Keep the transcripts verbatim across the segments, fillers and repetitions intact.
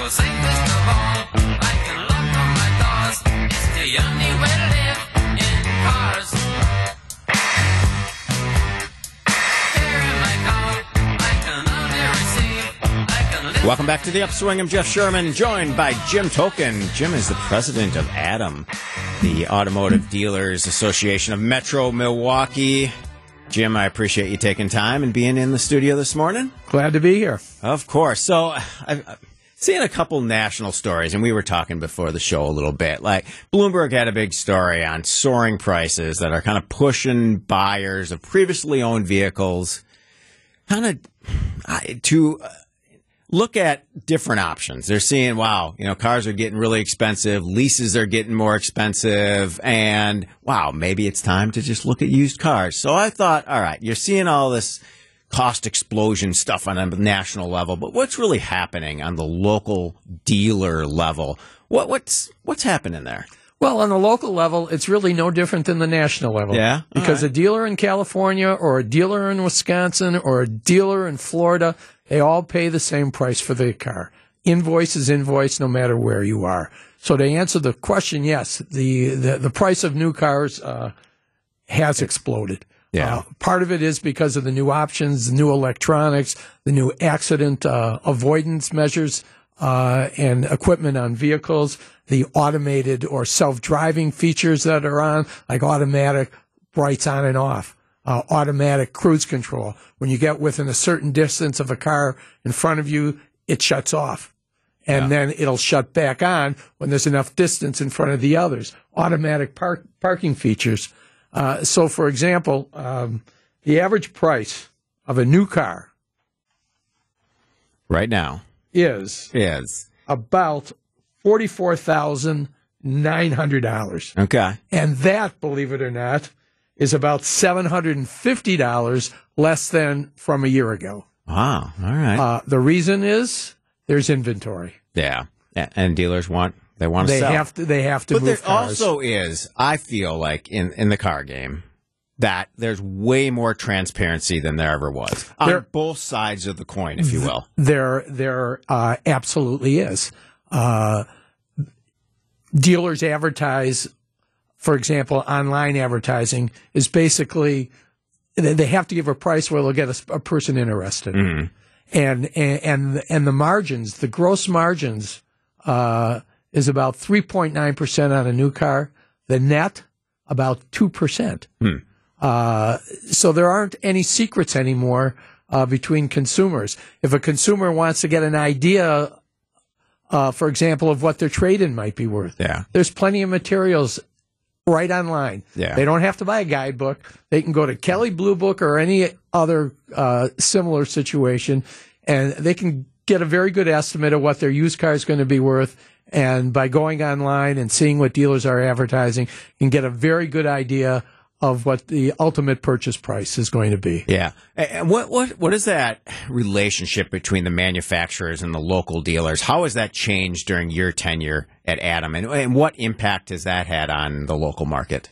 safest of all, I can lock on my doors. It's the only way to live in cars. Here in my car, I can only receive. I can live. Welcome back to the Upswing. I'm Jeff Sherman, joined by Jim Token. Jim is the president of ADAM, the Automotive Dealers Association of Metro Milwaukee. Jim, I appreciate you taking time and being in the studio this morning. Glad to be here. Of course. So I've seen a couple national stories, and we were talking before the show a little bit. Like Bloomberg had a big story on soaring prices that are kind of pushing buyers of previously owned vehicles kind of uh, to uh, look at different options. They're seeing, wow, you know, cars are getting really expensive, leases are getting more expensive, and wow, maybe it's time to just look at used cars. So I thought, all right, you're seeing all this cost explosion stuff on a national level, but what's really happening on the local dealer level? What, what's what's happening there? Well, on the local level, it's really no different than the national level. Yeah? Because right. a dealer in California or a dealer in Wisconsin or a dealer in Florida, they all pay the same price for their car. Invoice is invoice no matter where you are. So to answer the question, yes, the, the, the price of new cars uh, has exploded. Yeah. Uh, part of it is because of the new options, the new electronics, the new accident uh, avoidance measures uh, and equipment on vehicles, the automated or self-driving features that are on, like automatic brights on and off. Uh, automatic cruise control. When you get within a certain distance of a car in front of you, it shuts off. And yeah. then it'll shut back on when there's enough distance in front of the others. Automatic park, parking features. Uh, so, for example, um, the average price of a new car right now is, is about forty-four thousand nine hundred dollars. Okay. And that, believe it or not, is about seven hundred fifty dollars less than from a year ago. Wow. All right. Uh, the reason is there's inventory. Yeah. And dealers want, they want to They sell. have to, they have to but move there cars. also is, I feel like, in, in the car game, that there's way more transparency than there ever was. On There- both sides of the coin, if you will. There, there uh, absolutely is. Uh, dealers advertise, for example, online advertising is basically they have to give a price where they'll get a, a person interested, Mm-hmm. and, and and and the margins, the gross margins, uh, is about three point nine percent on a new car. The net about two percent. Hmm. Uh, so there aren't any secrets anymore uh, between consumers. If a consumer wants to get an idea, uh, for example, of what their trade-in might be worth, Yeah. there's plenty of materials right online. Yeah. They don't have to buy a guidebook. They can go to Kelley Blue Book or any other uh, similar situation, and they can get a very good estimate of what their used car is going to be worth. And by going online and seeing what dealers are advertising, you can get a very good idea of what the ultimate purchase price is going to be. Yeah. And what, what, what is that relationship between the manufacturers and the local dealers? How has that changed during your tenure at ADAM? And, and what impact has that had on the local market?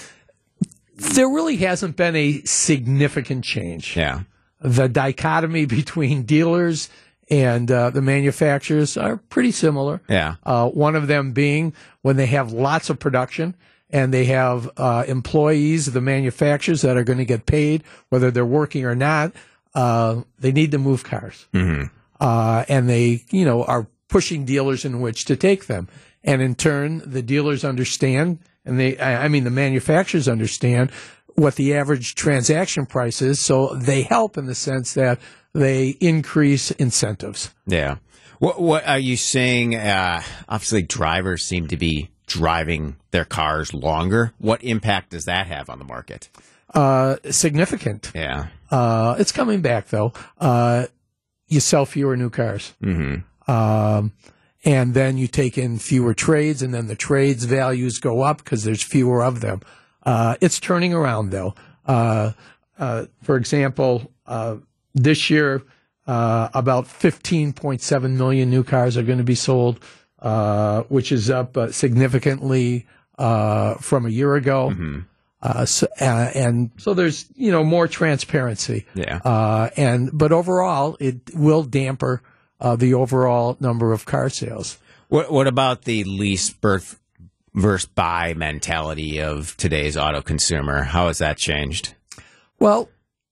There really hasn't been a significant change. Yeah. The dichotomy between dealers and uh, the manufacturers are pretty similar. Yeah. Uh, one of them being when they have lots of production and they have uh, employees, the manufacturers that are going to get paid, whether they're working or not, uh, they need to move cars. Mm-hmm. Uh, and they, you know, are pushing dealers in which to take them. And in turn, the dealers understand, and they, I I mean, the manufacturers understand what the average transaction price is, so they help in the sense that they increase incentives. Yeah. What, what are you saying? Uh, obviously, drivers seem to be driving their cars longer. What impact does that have on the market? Uh, significant. Yeah. Uh, it's coming back, though. Uh, you sell fewer new cars. Mm-hmm. Um, and then you take in fewer trades, and then the trades values go up because there's fewer of them. Uh, it's turning around, though. Uh, uh, for example, uh, this year, uh, about fifteen point seven million new cars are going to be sold, uh, which is up uh, significantly uh, from a year ago. Mm-hmm. Uh, so, uh, and so there's, you know, more transparency. Yeah. Uh, and but overall, it will damper uh, the overall number of car sales. What What about the lease birth versus buy mentality of today's auto consumer? How has that changed? Well,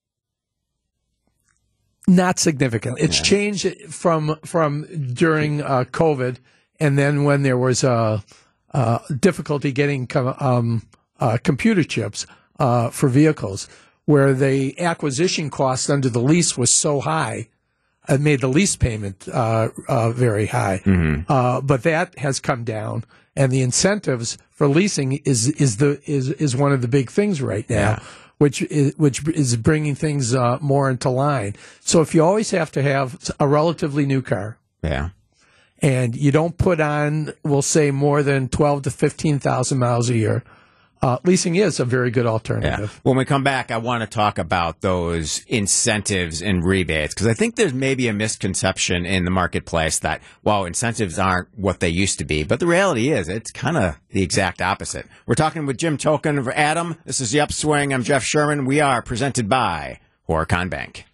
not significant. It's Yeah. changed from from during uh, COVID, and then when there was uh, uh, difficulty getting com- um, uh, computer chips uh, for vehicles, where the acquisition cost under the lease was so high, it made the lease payment uh, uh, very high. Uh, but that has come down, and the incentives for leasing is is the is is one of the big things right now. Yeah. Which is, which is bringing things uh, more into line. So if you always have to have a relatively new car, Yeah. and you don't put on, we'll say, more than twelve to fifteen thousand miles a year, uh, leasing is a very good Yeah. alternative. When we come back, I want to talk about those incentives and rebates, because I think there's maybe a misconception in the marketplace that, well, incentives aren't what they used to be. But the reality is it's kind of the exact opposite. We're talking with Jim Token of Adam. This is The Upswing. I'm Jeff Sherman. We are presented by Horicon Bank.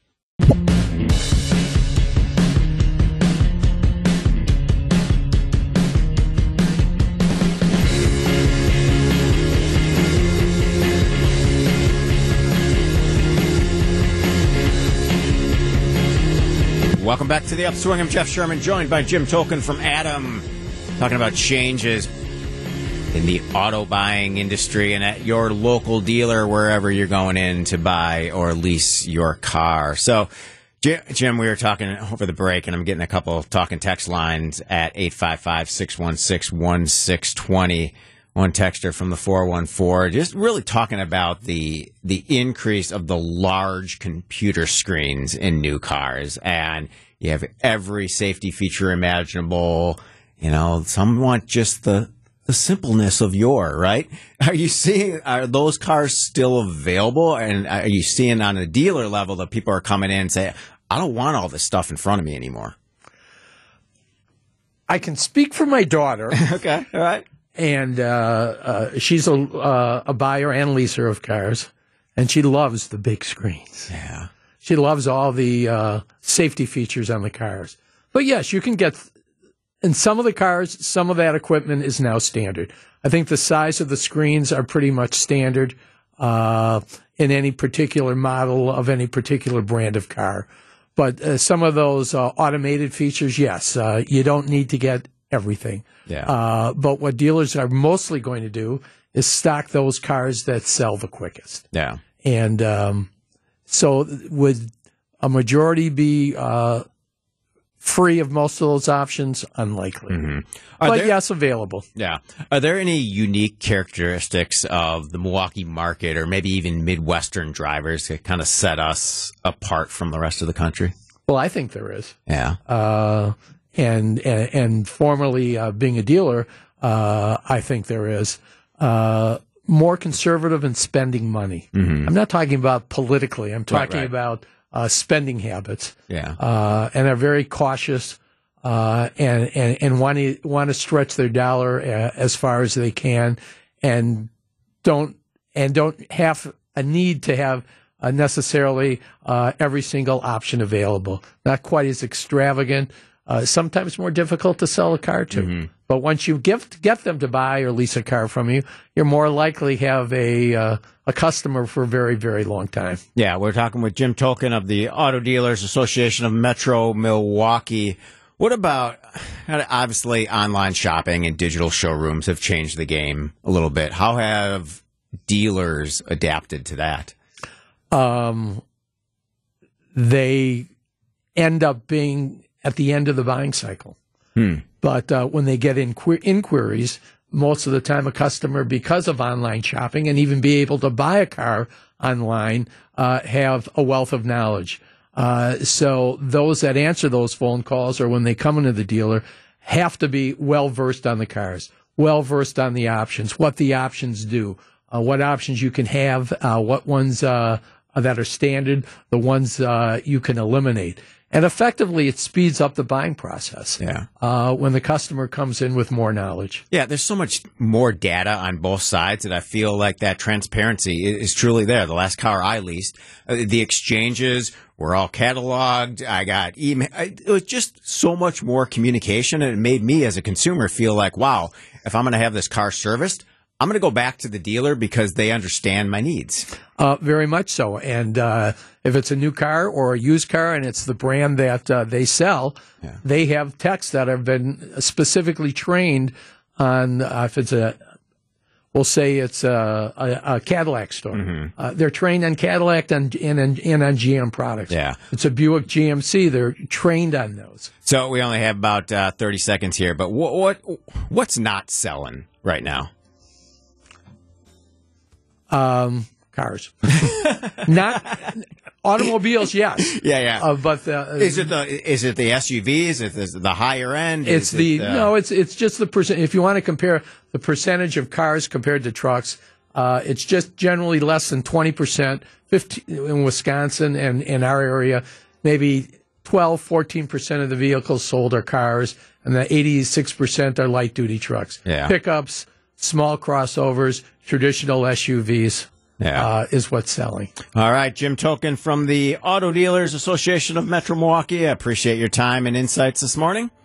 Welcome back to The Upswing. I'm Jeff Sherman, joined by Jim Tolkien from Adam, talking about changes in the auto buying industry and at your local dealer, wherever you're going in to buy or lease your car. So, Jim, Jim, we were talking over the break, and I'm getting a couple of talking text lines at eight five five, six one six, one six two zero. One texter from the four one four, just really talking about the the increase of the large computer screens in new cars, and you have every safety feature imaginable. You know, some want just the the simpleness of your, right? Are you seeing, are those cars still available, and are you seeing on a dealer level that people are coming in and say, I don't want all this stuff in front of me anymore? I can speak for my daughter. Okay, all right. And uh, uh, she's a, uh, a buyer and leaser of cars, and she loves the big screens. Yeah. She loves all the uh, safety features on the cars. But yes, you can get, in some of the cars, some of that equipment is now standard. I think the size of the screens are pretty much standard uh, in any particular model of any particular brand of car. But uh, some of those uh, automated features, yes, uh, you don't need to get everything. Yeah. Uh, but what dealers are mostly going to do is stock those cars that sell the quickest. Yeah. And um, so would a majority be uh, free of most of those options? Unlikely. Mm-hmm. Are But there, yes, available. yeah. Are there any unique characteristics of the Milwaukee market, or maybe even Midwestern drivers, that kind of set us apart from the rest of the country? Well, I think there is. Yeah. Uh, and, and and formerly uh, being a dealer, uh, I think there is uh, more conservative in spending money. Mm-hmm. I'm not talking about politically. I'm talking right. about uh, spending habits. Yeah. Uh, and are very cautious uh, and and and want to want to stretch their dollar uh, as far as they can, and don't and don't have a need to have uh, necessarily uh, every single option available. Not quite as extravagant. Uh, sometimes more difficult to sell a car to. Mm-hmm. But once you get get them to buy or lease a car from you, you're more likely to have a uh, a customer for a very, very long time. Yeah, we're talking with Jim Tolkien of the Auto Dealers Association of Metro Milwaukee. What about, obviously, online shopping and digital showrooms have changed the game a little bit. How have dealers adapted to that? Um, they end up being at the end of the buying cycle. Hmm. But uh, when they get inqu- inquiries, most of the time a customer, because of online shopping and even be able to buy a car online, uh, have a wealth of knowledge. Uh, so those that answer those phone calls, or when they come into the dealer, have to be well versed on the cars, well versed on the options, what the options do, uh, what options you can have, uh, what ones uh, that are standard, the ones uh, you can eliminate. And effectively, it speeds up the buying process. Yeah. Uh, when the customer comes in with more knowledge. Yeah, there's so much more data on both sides that I feel like that transparency is, is truly there. The last car I leased, uh, the exchanges were all cataloged. I got email. It was just so much more communication, and it made me as a consumer feel like, wow, if I'm going to have this car serviced, I'm going to go back to the dealer because they understand my needs. Uh, very much so. And uh, if it's a new car or a used car and it's the brand that uh, they sell, Yeah. they have techs that have been specifically trained on, uh, if it's a, we'll say it's a, a, a Cadillac store. Mm-hmm. Uh, they're trained on Cadillac and, and, and on G M products. Yeah. It's a Buick G M C. They're trained on those. So we only have about uh, thirty seconds here, but what, what what's not selling right now? Um, cars. Not automobiles, yes. Yeah, yeah. Uh, but the, Is it the is it the S U Vs? Is it the, the higher end? It's Is the it, uh, no. It's it's just the percent. If you want to compare the percentage of cars compared to trucks, uh, it's just generally less than twenty percent. Fifteen in Wisconsin and in our area, maybe twelve, fourteen percent of the vehicles sold are cars, and the eighty-six percent are light duty trucks, Yeah. pickups, small crossovers, traditional S U Vs. Yeah. Uh, is what's selling. All right, Jim Token from the Auto Dealers Association of Metro Milwaukee. I appreciate your time and insights this morning.